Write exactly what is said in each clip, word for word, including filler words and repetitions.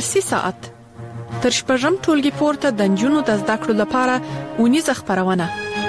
درسي ساعت تر شپږم ټولګي پورته د نجونو د زده کړو لپاره اونیزه خپرونه.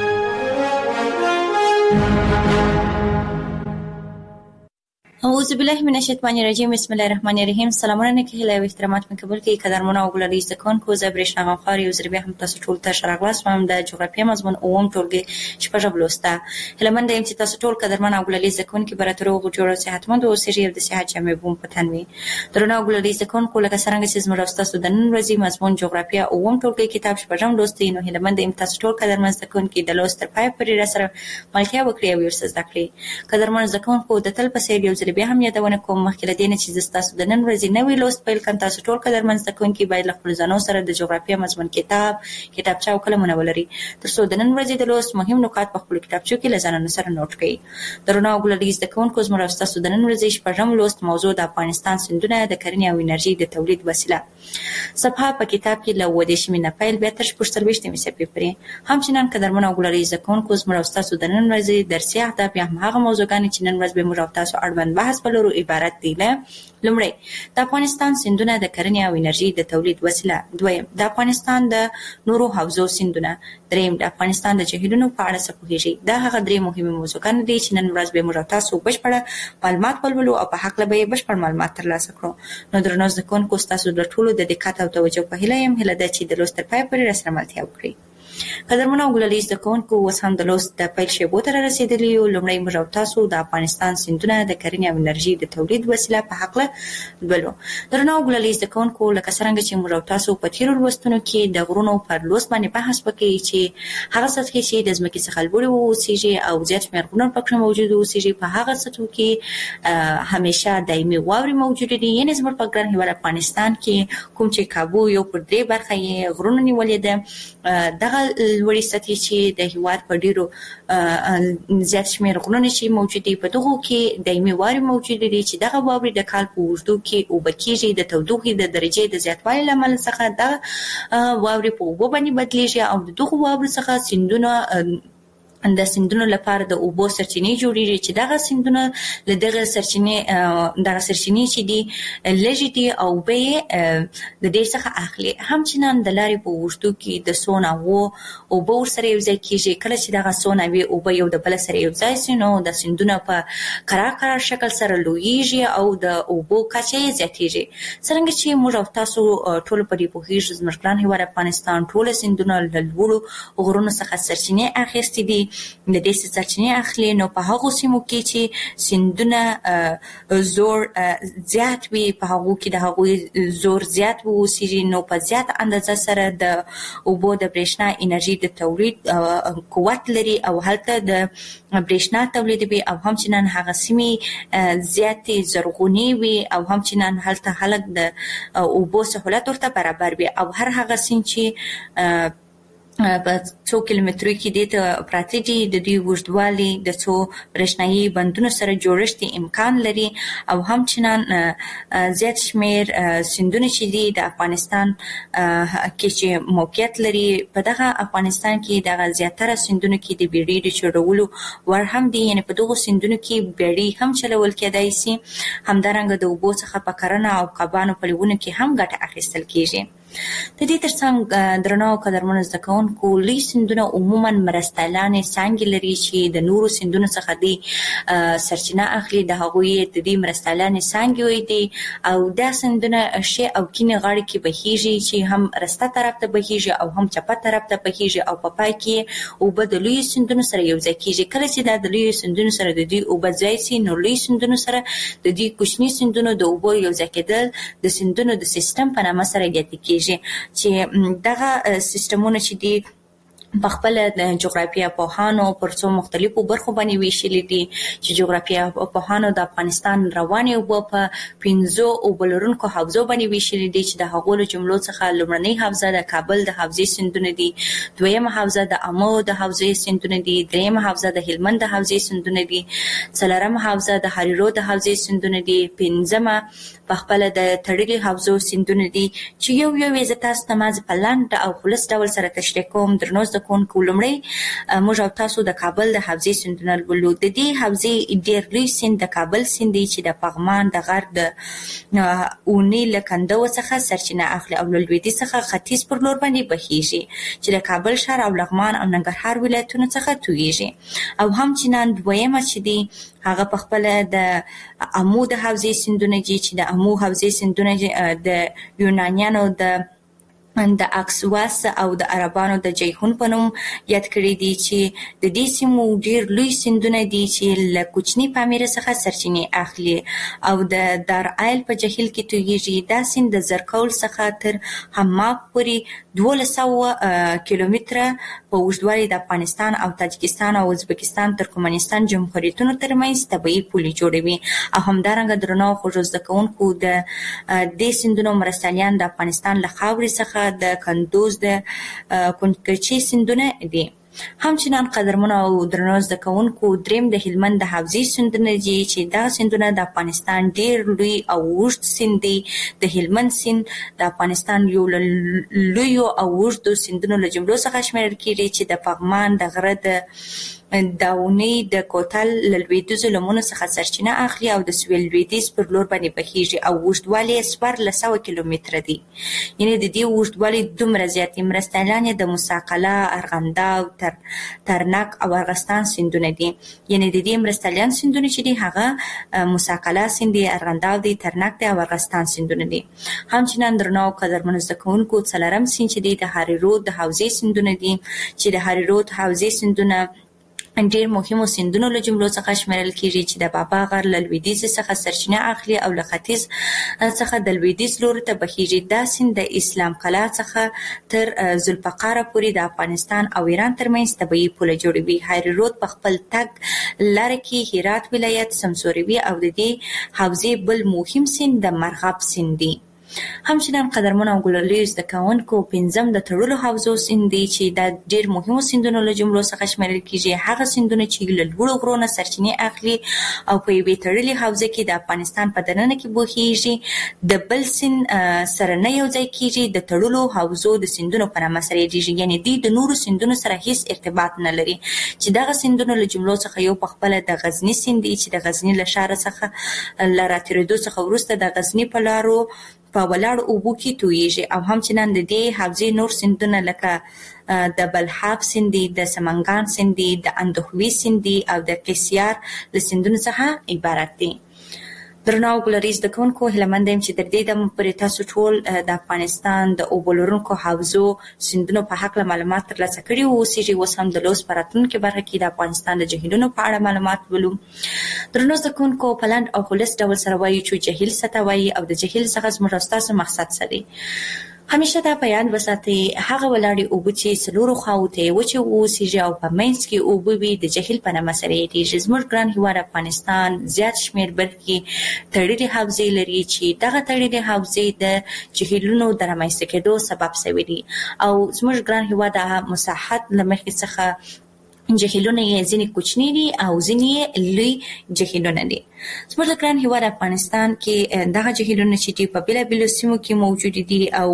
اعوذ بالله من الشیطان الرجیم. بسم الله الرحمن الرحیم. سلامونه نکهله و احترامات من قبول کی قدرمن او ګلالي زکون کو زبرش نغم خاري او زربي هم تاسو ټول ته شرغلاس هم د جغرافیه مضمون اوم ټولګي شپږم لوسته. هلمند ایم چې تاسو ټول قدرمن او ګلالي زکون کی براترو او جوړ صحتمند او سری د صحت جامع بوم پتنوي. درنه او ګلالي زکون کو لکه څنګه چې زموږ تاسو د نن ورځې مضمون جغرافیه اوم ټولګي کتاب شپږم لوستي نو هلمند ایم تاسو ټول قدرمن زکون کی د لوستر پای پر سره ملتیا وکړي او ورسره زده کړئ. قدرمن زکون کو د تل په سری او زربي هم یادونه کوم مخکې لدینه چې تاسو د نن ورځې نوې لوست پیل کړئ. تاسو ټول قدرمن زکونکي باید له خپل ځانو سره د جغرافیه مضمون کتاب کتابچه او قلمونه ولري ترڅو د نن ورځې د لوست مهم نکات په خپل کتابچو کې له ځانونو سره نوٹ کړئ. درنو ګلالي زکونکو زموږ تاسو د نن ورځې شپږم لوست موضوع د افغانستان سیندونه د کرنې او انرژي د تولید وسیله. صفحه په کتاب کې له ودیشمې نه پیل بیا تر شپږ صفحې پورې. همچنان قدرمن ګلالي زکونکو زموږ تاسو د نن ورځې درسي اهداف یا هغه موضوعګان چې نن ورځ به موږ تاسو اړوند بحث ولرو عبارت دي له لومړی د افغانستان سیندونه د کرنې او انرژي د تولید وسیله. دویم د افغانستان د نورو حوزو سیندونه. دریم د افغانستان د جهیلونو په اړه څه پوهیږئ. دا هغه درې مهمه موضوعګان دي چې نن ورځ به موږ تاسو بشپړه معلومات ولولو او په حق له به بشپړ معلومات ترلاسه کړو. نو درنو زکونکو تاسو د ټولو د دقت او توجه په هیله يم هله د چې د لوست تر پای پورې راسره ملتیا وکړئ. قدرمن او ګلالي زکونکو اوس هم د لوست د پیل شیبو ته رسیدلی یو. لومړی موږ تاسو د افغانستان سیندونه د کرنې او انرژي د تولید وسیله په حق له ولولو. درنو ګلالي زکونکو لکه څنګه چې موږ تاسو په تیرو لوستونو کې د غرونو پر لوست باندې بحث وکړي چې هغه سطحې چې د ځمکې څخه لوړې اوسېږي او زیات شمېر غرونه پکې موجود اوسېږي په هغه سطحو کې همیشه دایمي واورې موجودې دي. یعنې زموږ په ګران هېواد افغانستان کې کوم چې کابو یو پر درې برخه یې غرونه نیولې ده دغه لوړې سطحې چې د هېواد په ډېرو زیات شمېر غرونه چې موجود دي په دغو کې دایمي واورې موجودې دي چې دغه واورې د کال په اوږدو کې اوبه کېږي. د تودوخې د درجې د زیاتوالي له امله څخه دغه واورې په اوبو باندې بدلېږي او د دغو واورو څخه سیندونه د سیندونو لپاره د اوبو سرچینې جوړېږي چې دغه سیندونه له دغه سرچینې دغه سرچینې چې دي لږې دي او اوبه یې د دې څخه اخلي. همچنان د لارې په اوږدو کې د څو ناوو اوبه ورسره یوځای کېږي. کله چې دغه څو ناوې اوبه یو د بله سره یوځای سي نو د سیندونه په قرار قرار شکل سره لویږي او د اوبو کچه یې زیاتېږي. څرنګه چې موږ او تاسو ټول په دې پوهېږو زموږ ګران هېواد افغانستان ټوله سیندونه له لوړو غرونو څخه سرچینې اخیستې دي. د دې سرچینې اخلي نو په هغو سیمو کې چې سیندونه زور زیات وي په هغو کې د هغوی زور زیات واوسېږي نو په زیات اندازه سره د اوبو د برېښنا انرژي د تولید قوت لري او هلته د برېښنا تولیدوي او همچنان هغه سیمې زیاتې زرغونې وي او همچنان هلته خلک د اوبو سهولت ورته برابر وي او هر هغه سیند چې په څو کیلومترو کې دې ته پراته دي د دوی اوږدوالي د څو برېښنایي بندونو سره جوړښت امکان لري او همچنان زیات شمېر سیندونه چې دي د افغانستان کې چې موقعیت لري په دغه افغانستان کې دغه زیاتره سیندونو کې د بیړۍ د چلولو وړ هم دي. یعنې په دغو سیندونو کې بیړۍ هم چلول کېدای شي. همدارنګه د اوبو څخه په کرنه او کبانو په لیونو کې هم ګټه اخیستل کېږي. د دې ترڅنګ درنو قدرمنو زده کوونکو لوی سیندونه عموما مرستیالانې څانګې لري چې د نورو سیندونو څخه دي سرچینه اخلي. د هغوی د دې مرستیالانې څانګې دي او دا سیندونه ښې او کیڼې غاړې کې بهیږي چې هم رسته طرف ته بهیږي او هم چپه طرف ته بهیږي او په پای کې اوبه د لویو سیندونو سره یوځای کېږي. کله چې دا د لویو سیندونو سره د دوی اوبه ځای سي نو لویو سیندونو سره د دوی کوچني سیندونو د اوبو یوځای کېدل د سیندونو د سیستم په نامه سره یادې کېږي چې دغه سیستمونه چې دي په خپل د جغرافیه پوهانو پر څو مختلفو برخو باندې ویشلي دي چې جغرافیه پوهانو د افغانستان روانې اوبه په پنځو اوبه لرونکو حوزو باندې ویشلي دي چې د هغو له جملو څخه لومړنۍ حوزه د کابل د حوزې سیندونه دي. دویمه حوزه د امو د حوزې سیندونه دي. دریمه حوزه د هلمند د حوزې سیندونه دي. څلورمه حوزه د هریرود د حوزې سیندونه دي. پنځمه په خپل د تړلي حوزو سیندونه دي چې یو یو یې زه تاسو ته مازې په لنډ او خلص ډول سره تشریح کوم. درنو زده کوونکو لومړی موږ او تاسو د کابل د حوزې سیندونه لولو. د دې حوزې ډېر لوی سیند د کابل سیند دی چې د پغمان د غر د اونې له کنده څخه سرچینه اخلي او له لویدیځ څخه ختیځ پر لور باندې بهیږي چې د کابل ښار او لغمان او ننګرهار ولایتونو څخه تویږي. او هم چنان دویمه چې دی هغه په خپل د امو د حوزې سیندونه دي چې د امو حوزې سیندونه د یونانیانو د د اکسواس او د عربانو د جیهون په نوم یاد کړی دي چې د دې سیمو ډېر لوی سیندونه دي چې له کوچني پامیر څخه سرچینې اخلي او د دارایل په جهیل کې تویږي. دا سیند د زرکول څخه تر حماق پورې دولس سوه کیلومتره په اوږدوالي د افغانستان او تاجکستان او ازبکستان ترکمنستان جمهوریتونو ترمنځ طبیعي پولې جوړوي. او همدارنګه درنو خوږو زده کوونکو د دې سیندونو مرستیالان د افغانستان له خاورې څخه د کندوز د کنکرچي سیندونه دي. همچنان قدرمنو او درنو زده کوونکو دریم د هلمند د حوزې سیندونه دي چې دا سیندونه د افغانستان ډېر لوی او اوږد سیند دی. د هلمند سیند د افغانستان یو له لویو او اوږدو سیندونو له جملو څخه شمیرل کېږي چې د پغمان د غره د داونې د کوتل له لویدیځو لمنو څخه سرچینه اخلي او د سویل لویدیځ پر لور باندې بهیږي او اوږدوالی یې څوارلس سوه کیلومتره دی. یعنې د دې اوږدوالی دومره زیات دي. مرستیالان یې د موسی قلعه، ارغنداو، تر ترنک او ارغستان سیندونه دي. یعنې د دې مرستیالان سیندونه چې دي هغه موسی قلعه سیند دی، ارغنداو دی، ترنک دی او ارغستان سیندونه دي. همچنان درنو قدرمنو زده کوونکو څلورم سیند چې دی د هاري رود د حوزې سیندونه دي چې د هاري رود حوزې سیندونه ډېر مهمو سیندونو له جملو څخه شمیرل کېږي چې د بابا غر له لویدیځ څخه سرچینه اخلي او له ختیځ څخه د لویدیځ لوري ته بهیږي. دا سیند د اسلام قلعه څخه تر ذوالفقاره پورې د افغانستان او ایران ترمنځ طبیعي پوله جوړوي. هاري رود په خپل تګ لاره کې هرات ولایت سمسوروي او د دې حوزې بل مهم سیند د مرغاب سیند دی. همچنان قدرمنو او ګلاليو زده کوونکو پنځم د تړلو حوزو سیند دی چې دا ډېر مهمو سیندونو له جملو څخه شمیرل کېږي. هغه سیندونه چې له لوړو غرو نه سرچینې اخلي او په یوې تړلې حوزه کې د افغانستان په دننه کې بهیږي، د بل سیند سره نه یو ځای کېږي. د تړلو حوزو د سیندونو په نامه سره یادېږي، یعنې دوی د نورو سیندونو سره هیڅ ارتباط نه لري. چې دغه سیندونو له جملو څخه یو په خپله د غزني سیند دی چې د غزني له ښاره څخه له راتېرېدو څخه وروسته د غزني په لارو په ولاړو اوبو کې تویږي. او همچنان د دې حوزې نور سیندونه لکه د بلحاب سیند دی، د سمنګان سیند دی، د اندخوي سیند دی او د قیصیار له سیندونو څخه عبارت دی. درنو ګلالي زده کوونکو هیلهمند یم چې تر دې دمه پورې تاسو ټول د افغانستان د اوبو لرونکو حوزو سیندونو په هکله معلومات ترلاسه کړي اوسیږي. اوس هم د لوست په راتلونکې برخه کې د افغانستان د جهیلونو په اړه معلومات ولو. درنو زده کوونکو په لنډ او خلاص ډول سره وایو چې جهیل څه ته وایي او د جهیل څخه زموږ او ستاسو مقصد څه دی. همیشه دا په یاد وساتئ هغه ولاړې اوبه چې څلورو خواوو ته یې وچې واوسیږي او په منځ کې اوبه وي د جهیل په نامه سره یادېږي. زموږ ګران هېواد افغانستان زیات شمېر برخې تړلې حوزې لري چې دغه تړلې حوزې د جهیلونو د رامنځته کېدو سبب شوي دي او زموږ ګران هېواد د مساحت له مخې څخه جهیلونه یې ځینې کوچني دي او ځینې یې لوی جهیلونه دي. زموږ د ګران هېواد افغانستان کې دغه جهیلونه چې دي په بېلابېلو سیمو کې موجود دي او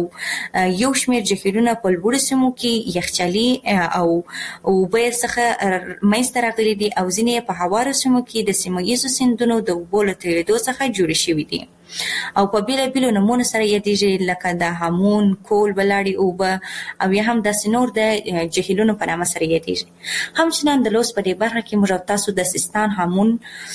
یو شمېر جهیلونه په لوړو سیمو کې یخچالي او اوبه یې څخه منځته راغلي دي او ځینې یې په هوارو سیمو کې د سیمه ییزو سیندونو د اوبو له تېرېدو څخه جوړې شوي دي او په بېلابېلو نومونو سره یادېږي لکه د هامون، کول، ولاړې اوبه او یا هم داسې نور د جهیلونو په نامه سره یادېږي. همچنان د لوست په دې برخه کې موږ او تاسو د سیستان هامون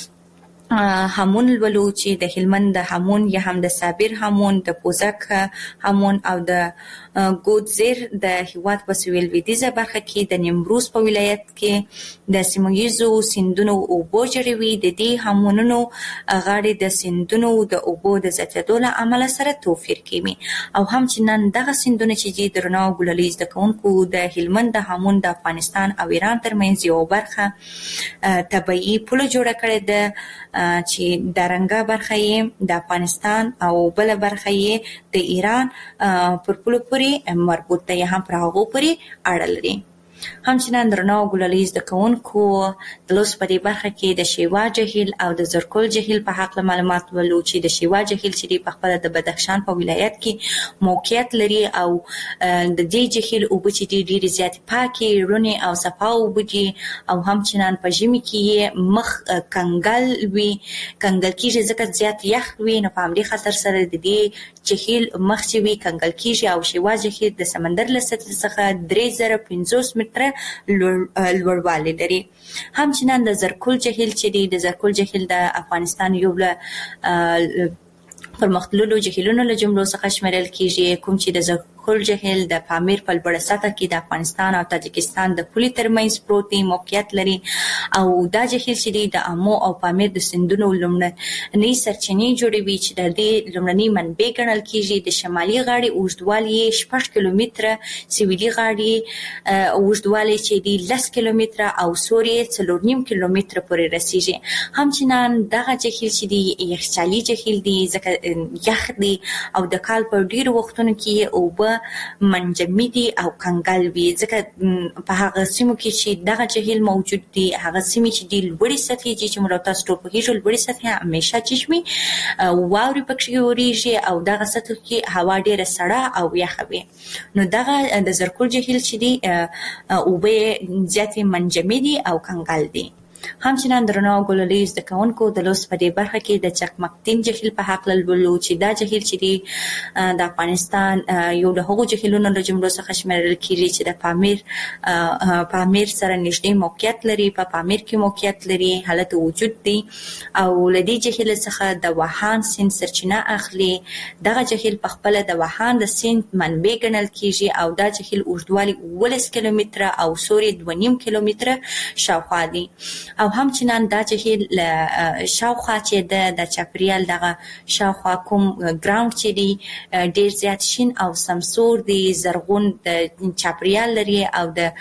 هامون لولو چې د هلمند د هامون یا هم د صابر هامون، د پوزک هامون او د ګودزیر د هېواد په سویل لویدیځه برخه کې د نیمروز په ولایت کې د سیمه ییزو سیندونو اوبو جوړوي. د دې هامونونو غاړې د سیندونو د اوبو د زیاتېدو له امله سره توپیر کوي او همچنان دغه سیندونه چې دي درنو ګلالي زده کوونکو د هلمند د هامون د افغانستان او ایران ترمنځ یو برخه طبیعي پوله جوړه کړې ده چې درنګه برخه یې د افغانستان او بله برخه یې د ایران پر پولو پورې مربوط ده یا هم پر هغو پورې اړه لري. همچنان درنو ګلالي زده کوونکو د لوست په دې برخه کې د شیوا جهیل او د زرکول جهیل په حق معلومات ولو چې د شیوا جهیل چې په خپل د بدخشان په ولایت کې موقعیت لري او د دې جهیل اوبه چې ډېرې زیاتې پاکي رونی او صفا اوبه دي او همچنان په ژمي کې مخ کنګل وي کنګل کېږي ځکه زیات یخ وي نو په همدې خاطر سره د دې جهیل مخ چې وي کنګل کېږي او شیوا جهیل د سمندر له سطحې څخه درې زره پنځوس متره لوړوالی لري. همچنان د زرکول جهیل چې دی د زرکول جهیل د افغانستان یو له پرمختللو جهیلونو له جملو څخه شمیرل کېږي کوم چې د زرکول جهیل د پامیر په لوړه سطحه کې د افغانستان او تاجکستان د پولې ترمنځ پروت دی موقعیت لري او دا جهیل چې دی د امو او پامیر د سیندونو لومړنۍ سرچینې جوړوي چې د دې لومړنۍ منبع ګڼل کېږي. د شمالي غاړې اوږدوالی شپږ کیلومتره سویلي غاړې اوږدوالی چې دی لس کیلومتره او سوري څلور نیم کیلومتره پورې رسیږي. همچنان دغه جهیل چې دی یخچالي جهیل دی ځکه یخ دی او د کال په ډیرو وختونو کې اوبه منجمدي او کنګل وي ځکه په هغه سیمو کې چې دغه جهیل موجود دي هغه سیمې چې د لوړې سطحې چې موږ تاسو ټول پوهیږو لوړې سطحې همیشه چشمي واوري پکې اوريږي او دغه سطح کې هوا ډیره سړه او یخه وي. نو دغه د زرکول جهیل چې دی اوبه زیاتې منجمدي او کنګل دي. همچنان درنو ګلالي زده کوونکو د لوست په دې برخه کې د چکمکتین جهیل په حق لولو چې دا جهیل چې دی د افغانستان یو له هغو جهیلونو له جملو څخه شمیرل کېږي چې د پامیر پامیر سره نږدې موقعیت لري په پا پامیر کې موقعیت لري حالت وجود دی او له دې جهیل څخه د وهان سیند سرچینه اخلي. دغه جهیل په خپل د وهان د سیند منبع ګڼل کېږي او دا جهیل اوږدوالی اوولس کیلومتره او سوري دوه نیم کیلومتره شاوخوا دی او همچنان دا جهیل شاوخوا چې د د چاپریال دغه شاوخوا کوم ګراوند چې دی ډیر زیات شین او سمسور دی زرغون د چاپریال لري او د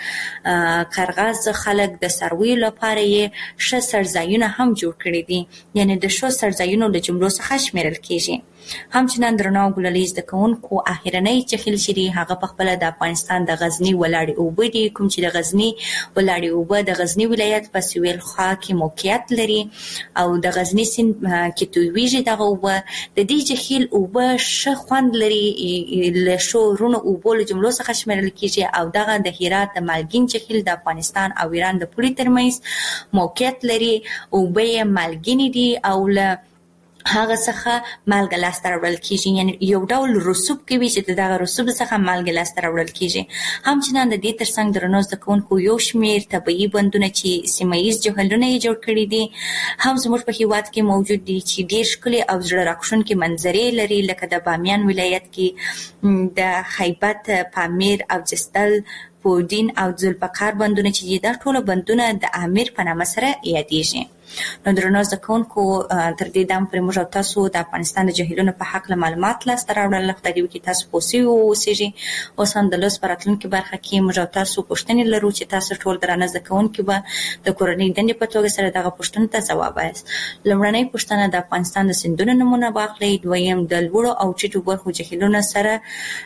قرغاز خلک د سروي لپاره یې ښه سرځایونه هم جوړ کړي دي یعنی د ښو سرځایونو له جملو څخه شمیرل کېږي. همچنان درنو ګلالي زده کوونکو اخرنۍ جهیل چې دی هغه په خپل د افغانستان د غزنی ولاړې اوبه دي کوم چې د غزنی ولاړې اوبه د غزنی ولایت په سویل خوا کې موقعیت لري او د غزنی سیند کې تویږي دغه اوبه د دې جهیل اوبه ښه خوند لري له شو رونو اوبو له جملو څخه شمیرل کېږي او دغه د هرات د مالګین جهیل د افغانستان او ایران د پولې ترمنځ موقعیت لري. اوبه یې مالګینې دي او له هغه څخه مالګه لاسته راوړل کېږي یعنی یو ډول رسوب کوي چې دغه رسوب څخه مالګه لاسته راوړل کېږي. همچنان د دې ترڅنګ درنو زده کوونکو یو شمېر طبیعي بندونه چې سیمه ییز جهیلونه یې جوړ کړي دي هم زموږ په هېواد کې موجود دي چې ډېر ښکلي او زړه راښکونکي منظرې لري لکه د بامیان ولایت کې د خیبت پامیر او جستل پودین او ذوالفقار بندونه چې دا ټول بندونه د امیر په نامه سره یادېږي. نو درنو زده کوونکو تر دې دم پورې موږ تاسو د افغانستان د جهیلونو په حق معلومات لاسته راوړل خدای دې وکړي تاسو پوه سوي واوسېږئ. اوس هم د لوست په راتلونکي برخه کې موږ تاسو پوښتنې لرو چې تاسو ټول درانه زده کوونکي به د کورنۍ دندې په توګه سره دغه پوښتنو ته ځواب وایاست. لومړنۍ پوښتنه د افغانستان د سیندونو نومونه واخلئ. دویم د لوړو او ټیټو برخو جهیلونو سره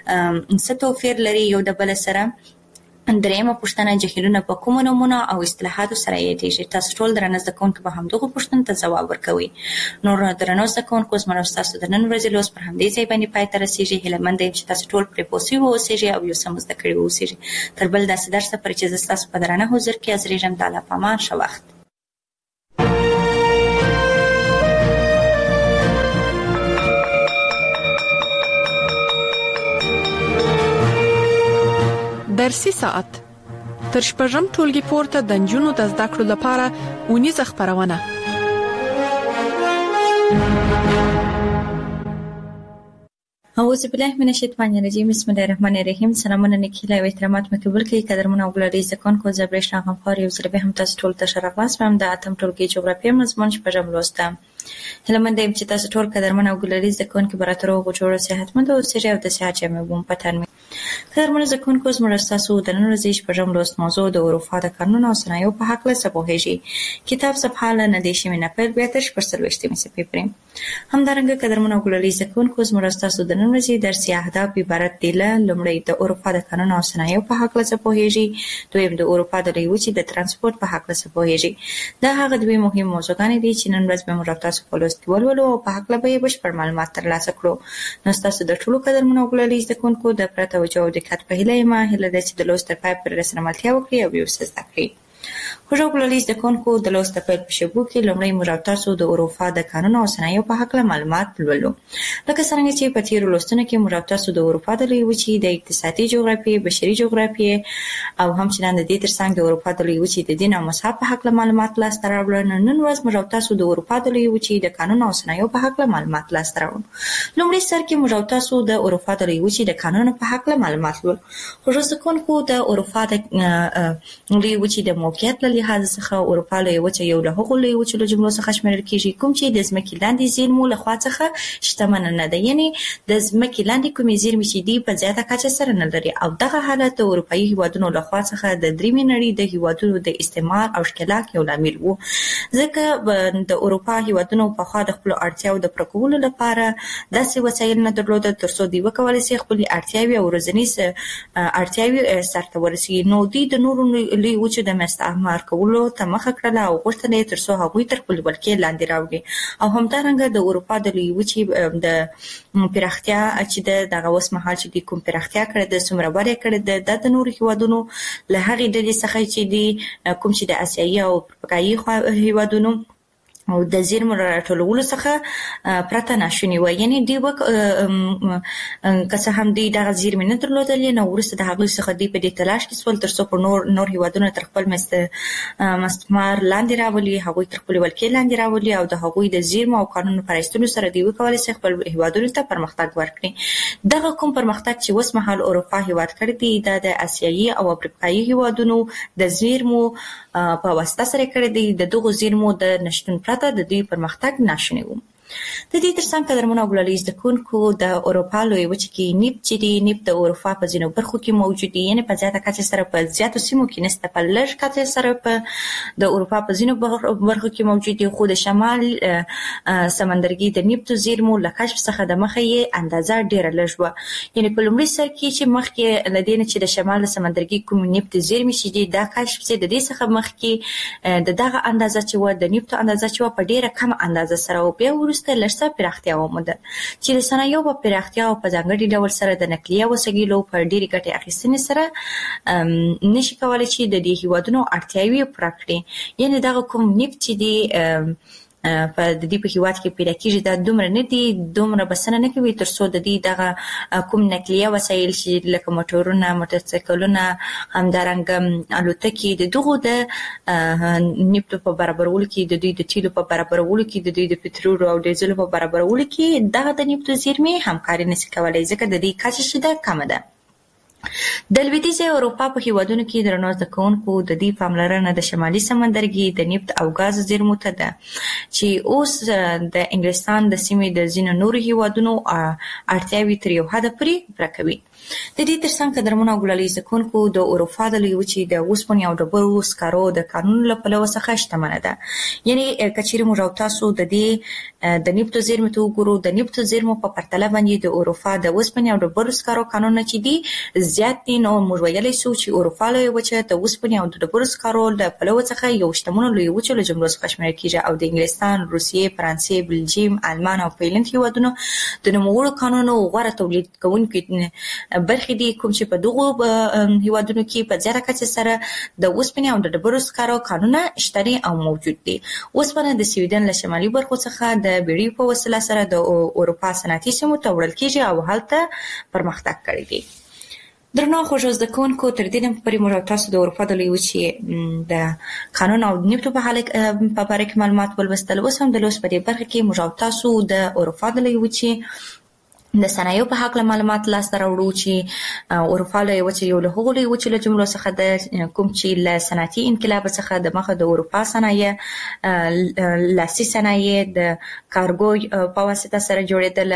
څه توپیر لري یو د بل سره. دریمه پوښتنه جهیلونه په کومو نومونو او اصطلاحاتو سره یادېږي. تاسو ټول درنه زده کوونکي به همدغو پوښتنو ته ځواب ورکوئ. نور درنو زده کوونکو زما او ستاسو د نن ورځې لوست پر همدې ځای باندې پای ته رسېږي. هیله مند یم چې تاسو ټول پرې پوه سوي واوسېږئ او یو څه مو زده کړي واوسېږئ. تر بل داسې درسه پورې چې زه ستاسو په درانه حضور کې حاضرېږم د الله په امان. ښه وخت. درسي ساعت تر شپږم ټولګي پورته د نجونو د زده کړو لپاره اونیزه خپرونه. اعوذ بالله من الشیطان الرجیم. بسم الله الرحمن الرحیم. سلامونه نیکیله او احترامات مقبول کړئ قدرمن او ګلالي زکون کو زبرشنا غفار یو زره به هم تاسو ټول ته شرف واسم د اتم ټولګي جغرافیه مضمون شپږم لوسته. هله من دیم چې تاسو ټول قدرمن او ګلالي زکون کې براترو غوړو صحتمند او سره او د صحت جامع بوم پتن قدرمنو زده کوونکو زموږ ستاسو د نن ورځې شپږم لوست موضوع د اروپا د قانون او صنایعو په هکله څه پوهیږئ. کتاب صفحه له نه دېرشمې نه پیل بیا تر شپږ څلوېښتمې صفحې پورې. همدارنګه قدرمنو او ګلالي زده کوونکو زموږ ستاسو د نن ورځې درسي اهداف عبارت دي له: لومړی د اروپا د قانون او صنایعو په هکله څه پوهیږئ، دویم د اروپا د لویې وچې د ترانسپورت په هکله څه پوهیږئ. دا هغه دوې مهم موضوعګانې دي چې نن ورځ به موږ تاسو په لوست کې ولولو او په هکله به یې بشپړ معلومات ترلاسه کړو. نو ستاسو د ټولو قدرمنو او ګلالي زده کوونکو د پوره توجه او دقت په هیله یم هیله ده چې د لوست تر پای پورې راسره ملتیا وکړئ او یې ورڅخه زده کړئ. خوږو ګلالي زده کوونکو د لوست د پیل په شیبو کې لومړی موږ تاسو د اروپا د قانون او صنایعو په هکله معلومات لولو. لکه څرنګه چې په تیرو لوستونو کې موږ تاسو د اروپا د لویې وچې د اقتصادي جغرافیې، بشري جغرافیې او همچنان د دې ترڅنګ د اروپا د لویې وچې د دین او مذهب په هکله معلومات لاسته راوړل. نن ورځ موږ تاسو د اروپا د لویې وچې د قانون او صنایعو په هکله معلومات لاسته راوړو. لومړی سر کې موږ تاسو د اروپا د لویې وچې د قانون په هکله معلومات لولو. خوږو زده کوونکو د اروپا د لویې وچې د موقعیت له لحاظ څخه اروپا لویه وچه یو له هغو لویو وچو له جملو څخه شمیرل کیږي کوم چې د ځمکې لاندې زیرمو له خوا څخه شتمنه نه ده، یعنی د ځمکې لاندې کومې زیرمې چې دي په زیاته کچه سره نه لري، او دغه حالت د اروپایي هیوادونو له خوا څخه د دریمې نړۍ د هیوادونو د استعمار او ښکېلاک یو لامل و. ځکه د اروپا هیوادونو پخوا د خپلو اړتیاوو د پوره کولو لپاره داسې وسایل نه درلودل ترڅو دوی وکولی شي خپلې اړتیاوې او ورځنیز اړتیاوې سرته ورسوي. نو دوی د نورو لویو وچو د مستعمر کولو ته مخه کړله او غوښتل یې ترڅو هغوی تر خپلې ولکې لاندې راوړي. او همدارنګه د اروپا د لویې وچې د پراختیا چې ده دغه اوس مهال چې دوی کوم پراختیا کړې ده، څومره وده یې کړې ده، دا د نورو هیوادونو له هغې ډلې څخه چې دي کوم چې د اسیایي او افریقایي هیوادونو او د زیرمو راټولولو څخه پرته ناشونې وه. یعنې دوی که څه هم دوی دغه زیرمې نه درلودلې، نو وروسته د هغوی څخه دوی په دې تلاش کې شول تر څو په نور نور هیوادونه تر خپل مستعمر لاندې راولي، هغوی تر خپلې ولکې لاندې راولي او د هغوی د زیرمو او قانونو په رایستلو سره دوی وکولی شي خپل هیوادونو ته پرمختګ ورکړي. دغه کوم پرمختګ چې اوس مهال اروپا هیواد کړی دی دا د اسیایي او افریقایي هیوادونو د زیرمو په واسطه سره کړی دی. د دغو زیرمو د نشتون پرته د دوی پرمختګ ناشونی و. د دې ترڅنګ قدرمنو او ګلالي زده کوونکو د اروپا لویې وچې کې نفت چې دی نفت د اروپا په ځینو برخو کې موجود دی، یعنې په زیاته کچه سره په زیاتو سیمو کې نشته، په لږ کچه سره په د اروپا په ځینو برخو کې موجود دی، خو د شمال سمندرګي د نفتو زیرمو له کشف څخه د مخه یې اندازه ډېره لږ وه. یعنې په لومړي سر کې چې مخکې له دې نه چې د شمال سمندرګي کوم نفت زیرمې چې دي دا کشف شي، د دې څخه مخکې د دغه اندازه چې وه د نفتو اندازه چې وه په ډېره کمه اندازه سره و. بیا وروسته لږ څه پراختیا وموندل چې د صنایعو په پراختیا او په ځانګړي ډول سره د نقلیه وسایلو په ډېرې ګټې اخیستنې سره نشي کولی چې د دې هیوادونو اړتیاوې پوره کړي. یعنې دغه کوم نفت چې دی په د دې په هیواد کې پیدا کېږي دا دومره نه دي، دومره بسنه نه کوي تر څو د دې دغه کوم نقلیه وسایل چې لکه موټرونه، موټرسایکلونه، همدارنګه الوتکې د دغو د نفتو په برابرولو کې، د دوی د تیلو په برابرولو کې، د دوی د پټرولو او ډیزلو په برابرولو کې دغه د نفتو زیرمې همکاري نشي کولی ځکه د دې کچه چې ده کمه ده. د لوېدیځې اروپا په هیوادونو کې درنو زده کوونکو د دې پاملرنه د شمالي سمندرګي د نفت او ګاز زیرمو ته ده چې اوس د انګلستان د سیمې د ځینو نورو هیوادونو اړتیاوې تر یو حده پورې پوره کوي. د دې ترڅنګ قدرمنو او ګلالي زده کوونکو د اروپا د لویې وچې د اوسپنې او ډبرو سکرو د قانون له پلوه څخه شتمنه ده. یعنې که چیرې موږ او تاسو د دې د نفتو زیرمو ته وګورو، د نفتو زیرمو په پرتله باندې د اروپا د اوسپنې او ډبرو سکرو قانونونه چې دي زیات دي، نو موږ ویلی شو چې اروپا لویه وچه د اوسپنې او د ډبرو سکرو له پلوه څخه یو شتمنو لویو وچو له جملو څخه شمیرل کېږي او د انګلستان، روسیې، فرانسې، بلجیم، آلمان او فنلنډ هیوادونو د نوموړو قانونو غوره تولید کوونکي برخې دي کوم چې په دغو هیوادونو کې په زیاته کچه سره د اوسپنې او د ډبرو سکرو قانونونه شته او موجود دي. اوسپنه د سویډن له شمالي برخو څخه د بیړیو په وسیله سره د اروپا صنعتي سیمو ته وړل کېږي او هلته پرمختګ کړی دی. درنو خوږو زده کوونکو تر دې دمه پورې موږ تاسو د اروپا د لویې وچې د قانون او نفتو په باره کې معلومات ولوستل. اوس هم د لوست په دې برخه کې موږ تاسو د اروپا د لویې وچې د صنایعو په حق معلومات لاسته راوړو چې اروپا له وچې یو له هغو لویو وچو له جملو څخه د کوم چې له صنعتي انقلاب څخه د مخه د اروپا صنایع لاسي صنایع د کارګو په واسطه سره جوړېدل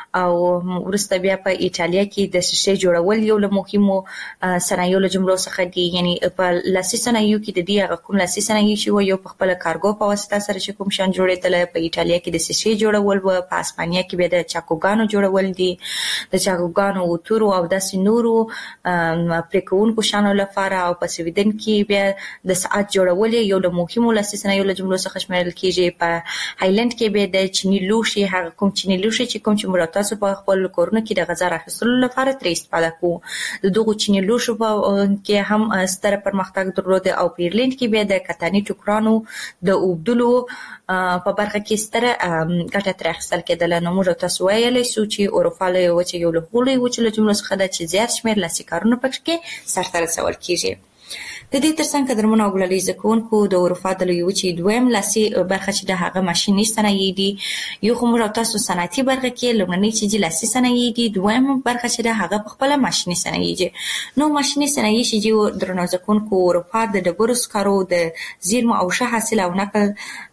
او وروسته بیا په ایټالیا کې د شیشې جوړول یو له مهمو صنایعو له جملو څخه دي. یعنی په لاسي صنایعو کې د دې هغه کوم لاسي صنایع چې یو په خپل کارګو په واسطه سره چې کوم شان جوړېدل، په ایټالیا کې د شیشې جوړول و، په اسپانیا کې بیا د چاکوګانو جوړول دي، د چاکوګانو اوتورو او داسې نورو پریکونکو شانو لپاره، او په سویډن کې بیا د ساعت جوړول یو له مهمو لاسي صنایعو له جملو څخه شمیرل کیږي. په هایلند کې بیا د چینی لوښي، هغه کوم چینی لوښي چې کوم چې موږ تاسو په خپل کورونو کې د غذا راخیستلو لپاره ترې استفاده کوو، د دغو چینی لوښو په کې هم ستر پرمختګ درلود. او په ایرلند کې بیا د کتاني ټوکرانو د اوبدلو په برخه کې ستر ګټه ترې اخیستل کېدله. نو موږ تاسو ویلی سو چې اروپا له وچې یو له هغو لویو وچو له جملو څخه ده چې زیات شمېر لاسي کارونه پکې سرته رسول کېږي. د دې ترڅنګ قدرمنو او ګلالي زده کوونکو، د اروپا د لویې وچې دویم لاسي برخه چې د هغه ماشیني صنایع دي. یو خو موږ او تاسو صنعتي برخه کې لومړنۍ چې دي لاسي صنایع دي، دویم برخه چې د هغه په خپله ماشیني صنایع دي. نو ماشیني صنایع چې دي درنو زده کوونکو، اروپا د ډبرو سکارو د زیرمو او ښه حاصل او نقل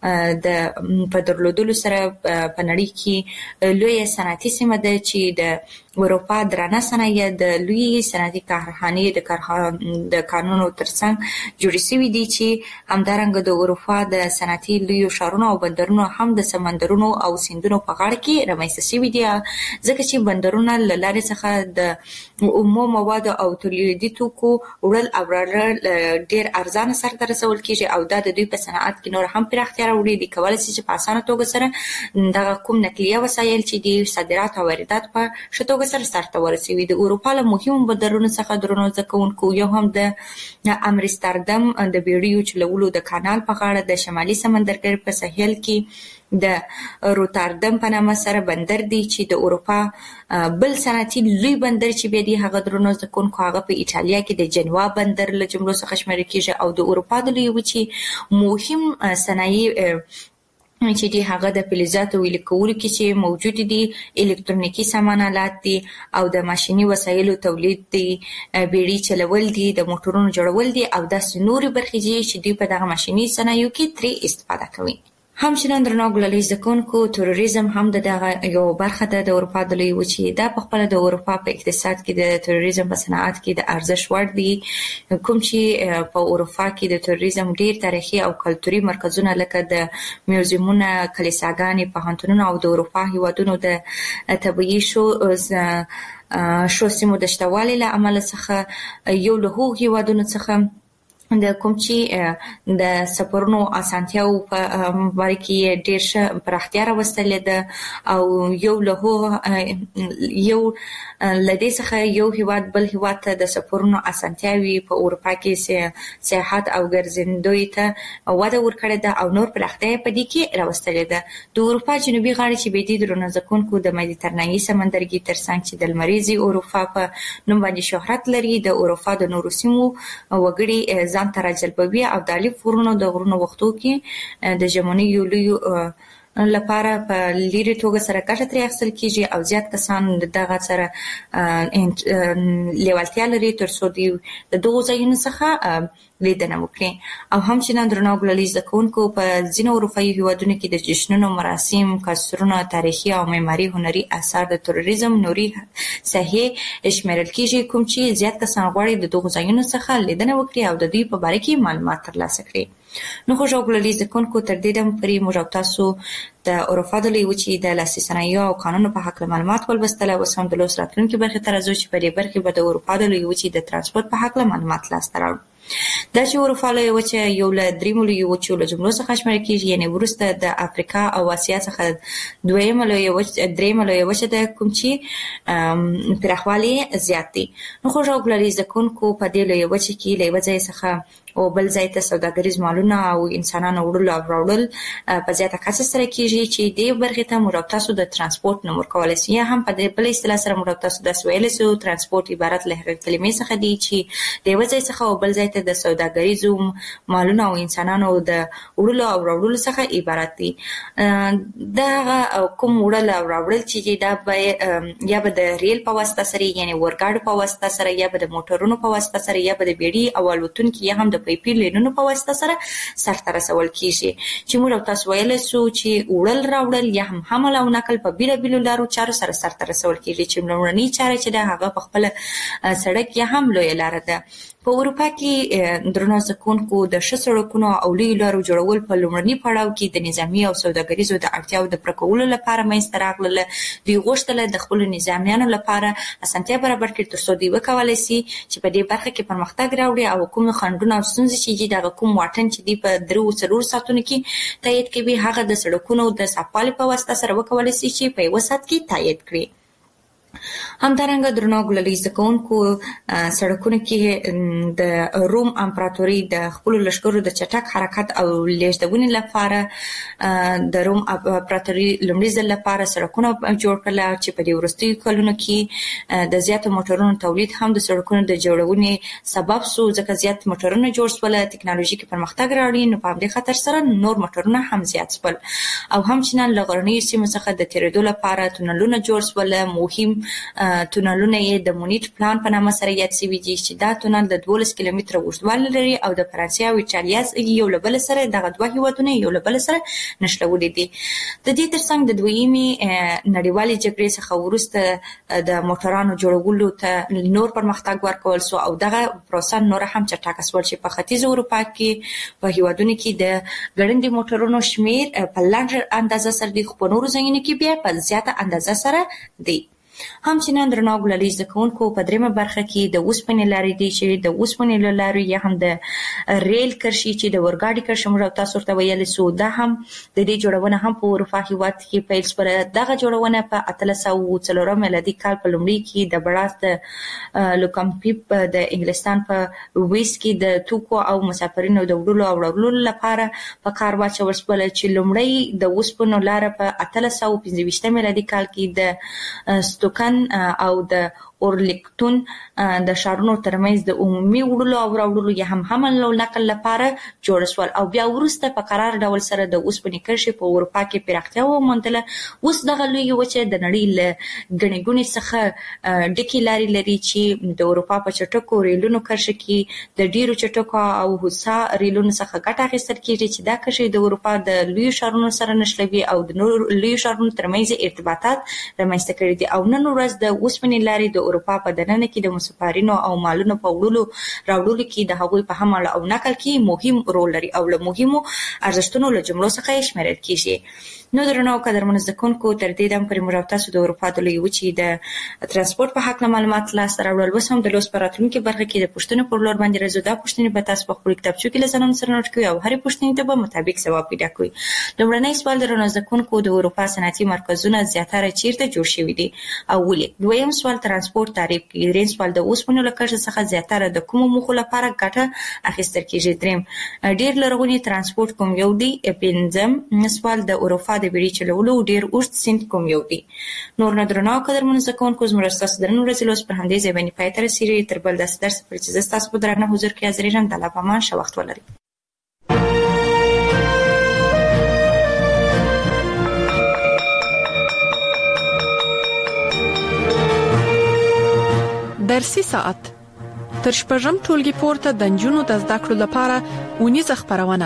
د په درلودلو سره په نړۍ کې لویه صنعتي سیمه ده چې د اروپا درانه صنایع د لوی صنعتي کارخانې د کارخانو د قانونو ترڅنګ جوړې شوي دي، چې همدارنګه د اروپا د صنعتي لویو ښارونو او بندرونو هم د سمندرونو او سیندونو په غاړه کې رامنځته شوي دي، ځکه چې بندرونه له لارې څخه د اومو موادو او تولیدي توکو وړل او راوړل ډېر ارزانه سرته رسول کېږي، او دا د دوی په صنعت کې نور هم پراختیا راوړي. دوی کولی شي چې په اسانه توګه سره دغه کوم نقلیه وسایل چې دي صادرات او واردات په ښه توګه سره سرته ورسوي. د اروپا له مهمو بندرونو څخه درنو زده کوونکو یو هم د امستردام د بیړیو چلولو د کانال په غاړه د شمالي سمندرګي په ساحل کې د روتردام په نامه سره بندر دی، چې د اروپا بل صنعتي لوی بندر چې بیا دی هغه درنو زده کوونکو هغه په ایټالیا کې د جنوا بندر له جملو څخه شمیرل کېږي. او د اروپا د لویې وچې مهم صنایع چې دي هغه د فلزاتو ویلې کولو کې چې موجود دي، الکترونیکي سامانالات دي، او د ماشیني وسایلو تولید دي، بیړۍ چلول دي، د موټرونو جوړول دي، او داسې نورې برخې دي چې دوی په دغه ماشیني صنایعو کې ترې استفاده کوي. همچنان درنو ګلالي زده کوونکو، تروریزم هم د دغه یو برخه ده د اروپا د لویې وچې. دا په خپله د اروپا په اقتصاد کې د تروریزم په صنعت کې د ارزښت وړ دي، کوم چې په اروپا کې د تروریزم ډېر تاریخي او کلتوري مرکزونه لکه د میوزیمونه، کلیساګانې، پوهنتونونه او د اروپا هیوادونو د طبیعي شو شو سیمو د شتوالي له امله څخه یو له هغو هیوادونو څخه د کوم چې د سفرونو اسانتیاو په باره کې ډېر ښه پراختیا راوستلې ده، او یو له هغو یو له دې څخه یو هیواد بل هیواد ته د سفرونو اسانتیاوې په اروپا کې سیاحت او ګرځندوی ته وده ورکړې ده، او نور پراختیا یې په دې کې راوستلې ده. د اروپا جنوبي غاړې چې بیا دي درنو زده کوونکو د مدیترانهي سمندرګي ترڅنګ چې د لمریزې اروپا په نوم باندې شهرت لري، د اروپا د نورو سیمو وګړي ځان ته راجلبوي، او د الف غرونو د غرونو وختو کې د ژمنۍ یو لوی لپاره په لیرې توګه سره ګټه ترې اخیستل کېږي، او زیات کسان دغه سره لیوالتیا لري تر څو دوی د دغو ځایونو څخه لیدنه وکړي. او همچنان درنو ګلالي زده کوونکو، په ځینو اروپایي هیوادونو کې د جشنونو، مراسم، کلتورونه، تاریخي او معماري هنري اثار د تروریزم نوري ساحې شمیرل کېږي، کوم چې زیات کسان غواړي د دغو ځایونو څخه لیدنه وکړي او د دوی په باره کې معلومات ترلاسه کړي. نو خوږو ګلالي زده کوونکو، تر دې دم پورې موږ او تاسو د اروپا د لویې وچې د لاسي صنایعو او قانونو په هکله معلومات ولوستل، او اوس هم د لوست راتلونکي برخې ته راځو چې په دې برخې به د اروپا د لویې وچې د ترانسپورت په هکله معلومات لاسته راوړو. دا چې اروپا لویه وچه یو له دریمو لویو وچو له جملو څخه شمیرل کېږي، یعنې وروسته د افریقا او اسیا څخه دویمه لویه وچه دریمه لویه وچه ده، کوم چې پراخوالی زیات دی. نو خوږو ګلالي زده کوونکو، په دې لویه وچه کې له یوه ځای څخه او بل ځای ته سوداګریز مالونه او انسانانو وړل او راوړل په زیاته کچه سره کیږي چې د برخې ته موږ تاسو د ترانسپورت نوم ورکول شي. یا هم په دې بل اصطلاح سره موږ تاسو د سویل سو ترانسپورت عبارت له هغه کلمې څخه دی چې د وځي څخه او بل ځای ته د سوداګریزو مالونه او انسانانو د وړل او راوړل څخه عبارت دي. دا کوم وړل او راوړل چې دا به یا به د ریل په واسطه سره یعنی ورګاډ په واسطه سره یا به د موټرونو په واسطه سره یا به د بیړۍ او الوتونکو یا هم د پیپي لینونو په واسطه سره سرته رسول کیږي چې موږ تاسو ویل سو چې وړل راوړل یا هم حمل او نقل په بیل بیل لارو چارو سره سرته رسول کیږي چې لومړنی چاره چې د هغه په خپل سړک یا هم لوی لار ده. په اروپا کې درنو ځکونکو د شسړکونو او لوی لارو جوړول په لومړني پړاو کې د نظامی او سوداګریزو د اړتیاو د پرکولو لپاره مېنځته راغله. دوی غوښتل د خپل نظامیانو لپاره اسانتیا برابر کړي ترڅو دوی وکولای شي چې په دې برخه کې پرمختګ راوړي او کوم خنډونه او ستونزې چې د کوم واټن چې دی په درو څلور ساعتونو کې تایید کوي هغه د سړکونو د صفالي په واسطه سره وکولای شي چې په یو ساعت کې تایید کړي. همدارنګه درنو ګللي زکونکو سړکونو کې د روم امپراتوري د خپل لشکرو د چټک حرکت او لیږدونې لپاره د روم امپراتوري لومړي ځل لپاره سړکونه جوړ کړل چې په دې وروستیو کلونو کې د زیاتو موټرونو تولید هم د سړکونو د جوړونې سبب شو ځکه زیات موټرونه جوړ شول ټکنالوژیکي پرمختګ راوړي نو په دې خاطر سره نور موټرونه هم زیات شول او هم چې نن لغړنۍ سیمو څخه د تیرېدو لپاره تونلونه جوړ شول. مهم تونلونه یې د مونیټ پلان په نامه سره یاد شوي دي چې دا تونل د دولس کیلومتره اوږدوالی لري او د فرانسې او ایټالیا یو له بل سره دغه دوه هیوادونه یو له بل سره نښلولي دي. د دې ترڅنګ د دویمې نړیوالې جګړې څخه وروسته د موټرانو جوړولو ته نور پرمختګ ورکول شو او دغه پروسه نور هم چټکه شول چې په ختیځ اروپا کې په هیوادونو کې د ګړندي موټرونو شمیر په لنډه اندازه سره د خو نورو ځایونو کې بیا په زیاته اندازه سره دی. هم چې نن درنو ګللي زکونکو په دریمه برخه کې د اوسپنې لارې دي چې د اوسپنې لارې یا هم د ریل کرښې چې د ورګاډي کرښه موږ تاسو ته ویل سو دا هم د دې جوړونه هم په اروپا هیواد کې پیل شوه. دغه جوړونه په اتلس سوه څلور میلادي کال په لومړي کې د براست لوکمپیپ د انګلستان په ویس کې د توکو او مسافرینو د وړلو او راوړلو لپاره په کار واچول شول چې لومړی د اوسپنو لار په اتلس سوه پنځه ویشت میلادي کال کې د ستوکن او د اورلیکتون د شارونو ترمنځ د عمومي وړلو او راوړلو یا هم حمل او نقل لپاره جوړ شول او بیا وروسته په قرار ډول سره د اوسپنې کرښې په اروپا کې پراختیا وموندله. اوس دغه لوی وچه د نړۍ له ګڼې ګوڼې څخه ډکې لارې لري چې د اروپا په چټکو ریلونو کرښه کې د ډیرو چټکو او هوسا ریلونو څخه ګټه اخیستل کیږي چې دا کرښې د اروپا د لوی شارونو سره نښلوي او د نور لوی شارونو ترمنځ ارتباطات رامنځته کړي دي او نن ورځ د اوسپنې لارې د اروپا په دننه کې د مسافرینو او مالونو په وړلو راوړلو کې د هغوی په حمل او نقل کې مهم رول لري او له مهمو ارزښتونو له جملو څخه یې شمیرل کیږي. نو درنو قدرمنو زکونکو تر دې دم پرې موږ تاسو د اروپا د لوی وچې د ترانسپورت په حق معلومات لاسته راوړل. وس هم د لوس پراتونکو برخه کې د پښتنو پر لور باندې راځو. دا پښتنې به تاسو په خپل کتابچو کې لزنم سره نوٹ کوئ او هرې پښتنې ته به مطابق ځواب پیدا کوئ. لومړنی سوال درنو زکونکو د اروپا صنعتي مرکزونه زیاتره چیرته جوړ شوي دي او ولې؟ دویم سوال ترانسپورت تعریف کړئ. دریم سوال د اوسپنو له کرښې څخه زیاتره د کومو موخو لپاره ګټه اخیستل کیږي؟ دریم ډیر لرغونی ترانسپورت کوم یو دی؟ پنځم سوال د اروپا د بیړۍ چلولو ډیر اوږد سیند کوم یو دی؟ نور نه درنو قدرمنو زکونکو زموږ ستاسو درنو ورځې لوس پر همدې ځای باندې پای ته رسیږي. تر بل داسې درس پورې چې زه ستاسو په درنه حضور کې حاضرېږم. د الله په امان ښه وخت ولرئ. درسي ساعت تر شپږم ټولګي پورته د نجونو د زده کړو لپاره ونیزه خبرونه.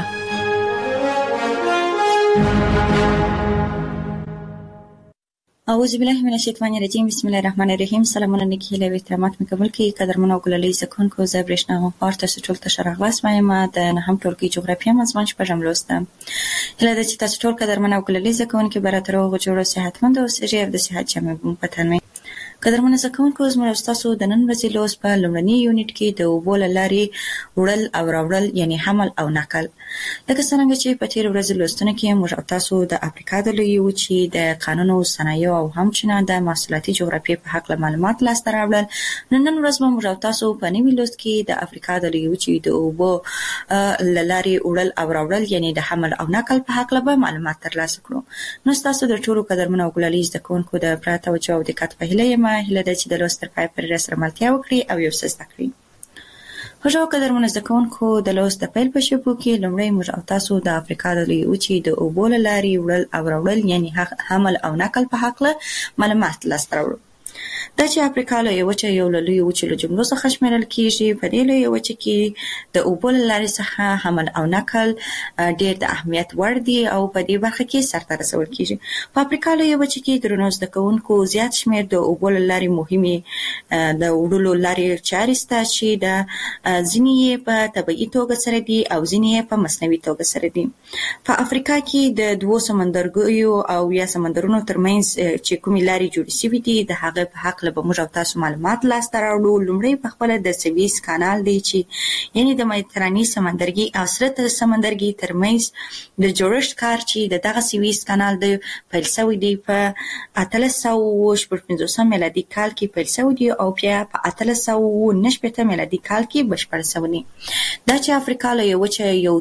اعوذ بالله من الشیطان الرجیم. بسم الله الرحمن الرحیم. سلامونه نیکی له احترامات مې قبول کړئ. قدرمنو ګللي زکونکو زه برېښنا غوښار تاسو ټول ته شراغلاس وایم د نهم ټولګي جغرافیه مضمون شپږم لوست ده. هله ده چې تاسو ټول قدرمنو ګللي زکونکو براتر او جوړو صحتمند اوسئ او د صحت جامع په تنه قدرمنو زده کوونکو زموږ تاسو د نن ورځې لوست په لومړني یونټ کې د اوبو له لارې وړل او راوړل یعنی حمل او نقل. لکه څنګه چې په تیر ورځ لوستونه کې موږ تاسو د افریقا د لویې وچې د قانونو، صنایعو او همچنان د محصولاتي جغرافیې په حق معلومات لاسته راوړل. نو نن ورځ به موږ تاسو په نوي لوست کې د افریقا د لویې وچې د اوبو له لارې وړل او راوړل یعنی د حمل او نقل په حق به معلومات ترلاسه کړو. نو تاسو د ټولو قدرمنو او ګلالي زده کوونکو د پوره توجه او دقت په هیله یم هیله ده چې د لوست تر پای پورې راسره ملتیا وکړي او یو څه زده کړي. خوږو قدرمنو زده کوونکو د لوست د پیل په شپو کې لومړی موږ او تاسو د افریقا د لویې وچې د اوبو له لارې وړل او راوړل یعنی حمل او نقل په هکله معلومات لاسته راوړو. دا چې افریقا لویه وچه یو له لویو وچو له جملو څخه شمیرل کیږي. په دې لویه وچه کې د اوبو له لارې څخه حمل او نقل ډېر د اهمیت وړ دي او په دې برخه کې سرته رسول کیږي. په افریقا لویه وچه کې درنو زده کوونکو زیات شمیر د اوبو له لارې مهمې د وړلو لارې چارې شته چې د ځینې یې په طبیعي توګه سره دي او ځینې یې په مصنوعي توګه سره دي. په افریقا کې د دوو سمندرګیو او یا سمندرونو ترمنځ چې کومې لارې جوړې شوي دي د هغه په حق له به موږ او تاسو معلومات لاسته راوړو. لومړی په خپله د سویس کانال دی چې یعنی د مدیترانې سمندرګي او سره سمندرګي ترمنځ د جوړښت کار چې د دغه سویس کانال د پیل شوی دی په اتلس سوه اووه شپږ پنځوسم میلادي کال کې پیل شوی دی او بیا په اتلس سوه اووه نهه شپېته میلادي کال کې بشپړ شوی دی. دا چې افریقا لویه وچه یو